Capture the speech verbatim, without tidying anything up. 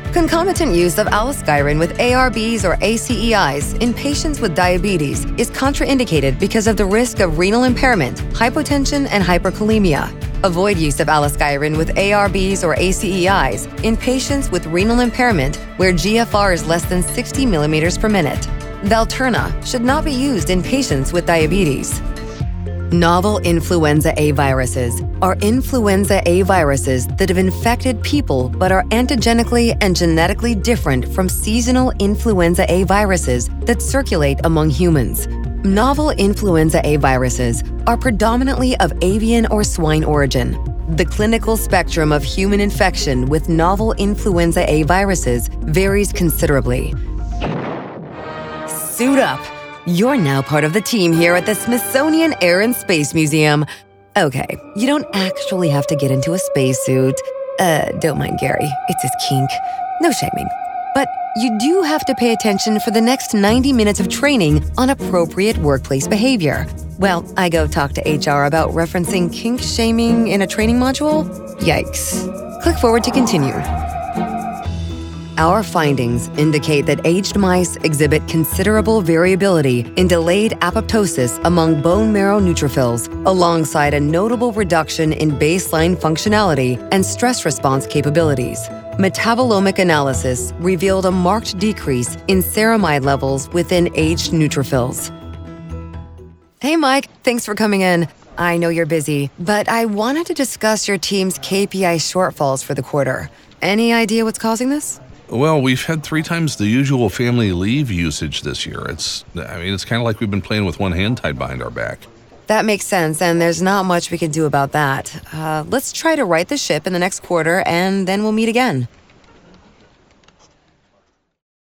Concomitant use of allostyrin with A R Bs or A C E Is in patients with diabetes is contraindicated because of the risk of renal impairment, hypotension, and hyperkalemia. Avoid use of allostyrin with A R Bs or A C E Is in patients with renal impairment where G F R is less than sixty millimeters per minute. Valterna should not be used in patients with diabetes. Novel influenza A viruses are influenza A viruses that have infected people but are antigenically and genetically different from seasonal influenza A viruses that circulate among humans. Novel influenza A viruses are predominantly of avian or swine origin. The clinical spectrum of human infection with novel influenza A viruses varies considerably. Suit up! You're now part of the team here at the Smithsonian Air and Space Museum. Okay, you don't actually have to get into a spacesuit. Uh, don't mind Gary, it's his kink. No shaming. But you do have to pay attention for the next ninety minutes of training on appropriate workplace behavior. Well, I go talk to H R about referencing kink shaming in a training module? Yikes. Click forward to continue. Our findings indicate that aged mice exhibit considerable variability in delayed apoptosis among bone marrow neutrophils, alongside a notable reduction in baseline functionality and stress response capabilities. Metabolomic analysis revealed a marked decrease in ceramide levels within aged neutrophils. Hey, Mike, thanks for coming in. I know you're busy, but I wanted to discuss your team's K P I shortfalls for the quarter. Any idea what's causing this? Well, we've had three times the usual family leave usage this year. It's, I mean, it's kind of like we've been playing with one hand tied behind our back. That makes sense, and there's not much we can do about that. Uh, let's try to right the ship in the next quarter, and then we'll meet again.